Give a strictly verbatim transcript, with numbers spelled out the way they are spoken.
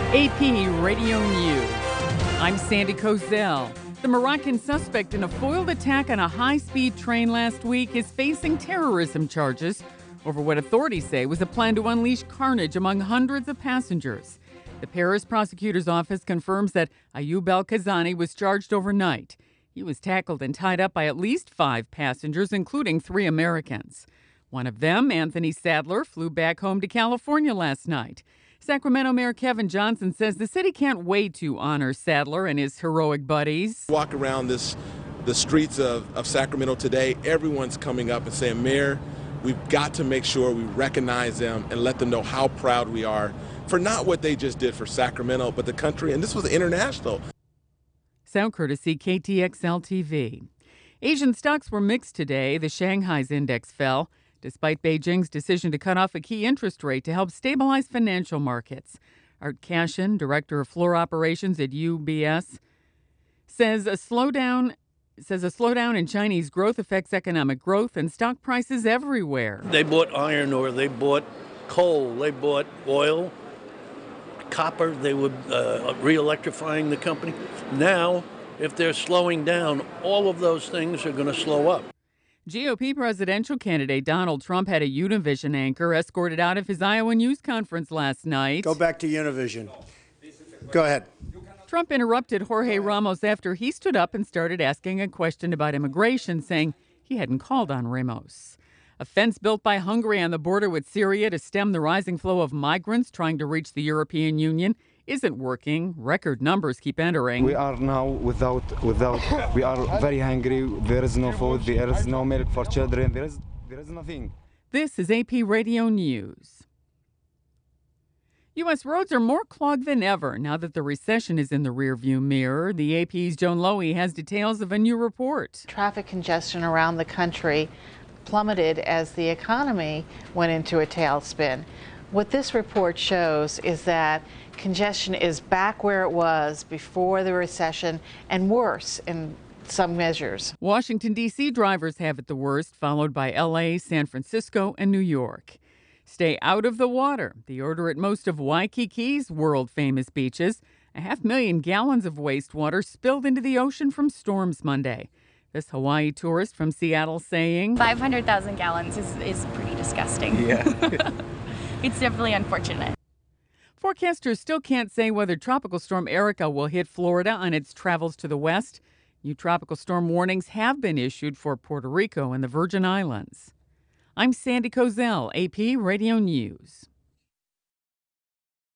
A P Radio News. I'm Sandy Kozel. The Moroccan suspect in a foiled attack on a high-speed train last week is facing terrorism charges over what authorities say was a plan to unleash carnage among hundreds of passengers. The Paris prosecutor's office confirms that Ayoub El-Kazani was charged overnight. He was tackled and tied up by at least five passengers, including three Americans. One of them, Anthony Sadler, flew back home to California last night. Sacramento Mayor Kevin Johnson says the city can't wait to honor Sadler and his heroic buddies. Walk around this, the streets of, of Sacramento today, everyone's coming up and saying, Mayor, we've got to make sure we recognize them and let them know how proud we are for not what they just did for Sacramento, but the country. And this was international. Sound courtesy K T X L T V. Asian stocks were mixed today. The Shanghai's index fell, despite Beijing's decision to cut off a key interest rate to help stabilize financial markets. Art Cashin, director of floor operations at U B S, says a slowdown says a slowdown in Chinese growth affects economic growth and stock prices everywhere. They bought iron ore, they bought coal, they bought oil, copper. They were uh, re-electrifying the company. Now, if they're slowing down, all of those things are going to slow up. G O P presidential candidate Donald Trump had a Univision anchor escorted out of his Iowa news conference last night. Go back to Univision. Go ahead. Trump interrupted Jorge Ramos after he stood up and started asking a question about immigration, saying he hadn't called on Ramos. A fence built by Hungary on the border with Syria to stem the rising flow of migrants trying to reach the European Union isn't working. Record numbers keep entering. We are now without, without, we are very hungry. There is no food, there is no milk for children, there is, there is nothing. This is A P Radio News. U S roads are more clogged than ever now that the recession is in the rearview mirror. The A P's Joan Lowy has details of a new report. Traffic congestion around the country plummeted as the economy went into a tailspin. What this report shows is that congestion is back where it was before the recession and worse in some measures. Washington, D C drivers have it the worst, followed by L A, San Francisco, and New York. Stay out of the water. The order at most of Waikiki's world-famous beaches. A half million gallons of wastewater spilled into the ocean from storms Monday. This Hawaii tourist from Seattle saying, five hundred thousand gallons is, is pretty disgusting. Yeah. It's definitely unfortunate. Forecasters still can't say whether Tropical Storm Erica will hit Florida on its travels to the west. New tropical storm warnings have been issued for Puerto Rico and the Virgin Islands. I'm Sandy Kozel, A P Radio News.